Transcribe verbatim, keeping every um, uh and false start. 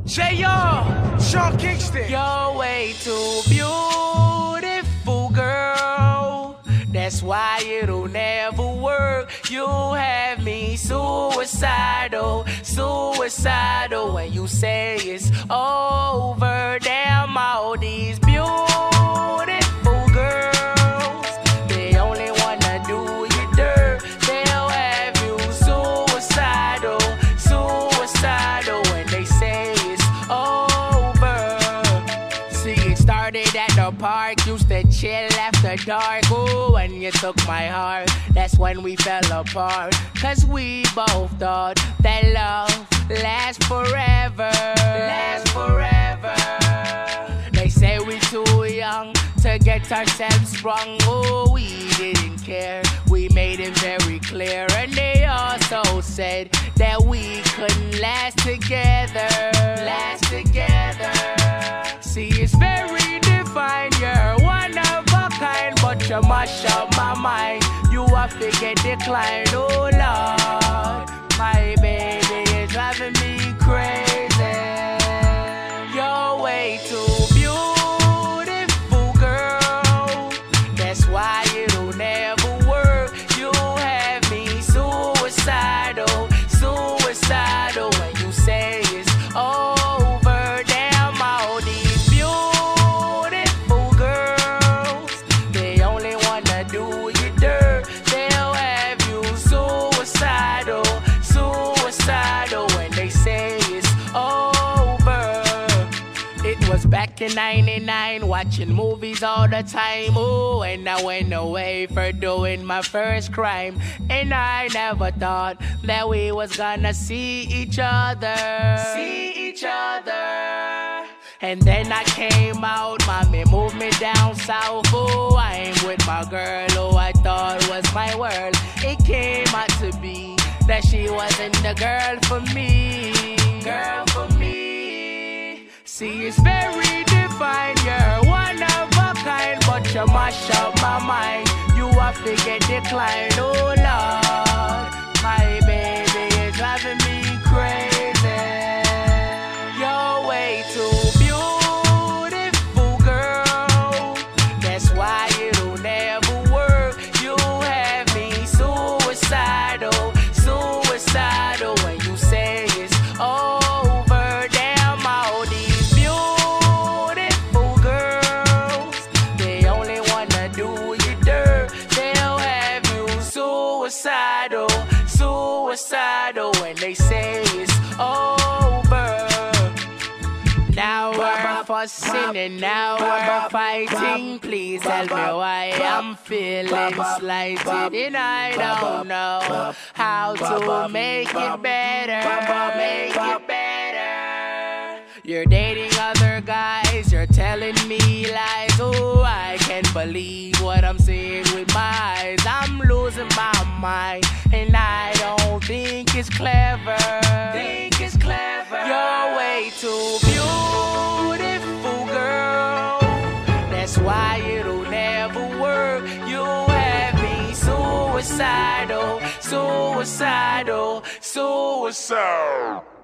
J R, Sean Kingston. You're way too beautiful, girl. That's why it'll never work. You have me suicidal, suicidal. When you say it's over, damn all these beautiful girls, they only wanna do you dirt. They'll have you suicidal, suicidal. When they say it's over. See, it started at the park, used to chill after dark. Ooh, when you took my heart, that's when we fell apart. Cause we both thought that love lasts forever, lasts forever. They say we too young to get ourselves sprung. Oh, we didn't care, we made it very clear. And they also said that we couldn't last together, last together. See, it's very defined, you're one of a kind, but you mash up my mind. You have to get declined, oh Lord. My baby is driving me crazy. You're way too beautiful, girl. That's why it'll never work. You have me suicidal, suicidal. When you say it's over, damn all these beautiful girls, they only wanna do you dirt. They'll have you suicidal, suicidal. When they say it's over. It was back in ninety-nine, watching movies all the time. Oh, and I went away for doing my first crime. And I never thought that we was gonna see each other, see each other. And then I came out, mommy moved me down south. Oh, I'm with my girl, who I thought was my world. It came out to be that she wasn't the girl for me, girl for me. See, it's very defined, you're one of a kind, but you mash up my mind. You have to get declined, oh Lord. My baby is driving me crazy. You're way too beautiful, girl. That's why it'll never work. You have me suicidal, suicidal. When you say it's over, damn all these beautiful girls, they only wanna do you dirt. They'll have you suicidal, suicidal. When they say it's over. Now we're fussing and now we're fighting. Please tell me why I'm feeling slighted, and I don't know how to make it better, make it better. You're dating other guys, you're telling me lies. Oh, I can't believe what I'm seeing with my eyes. I'm losing my mind, and I don't think it's clever, think it's clever. You're way too beautiful, girl. That's why it'll never work. You have me suicidal, suicidal, suicidal.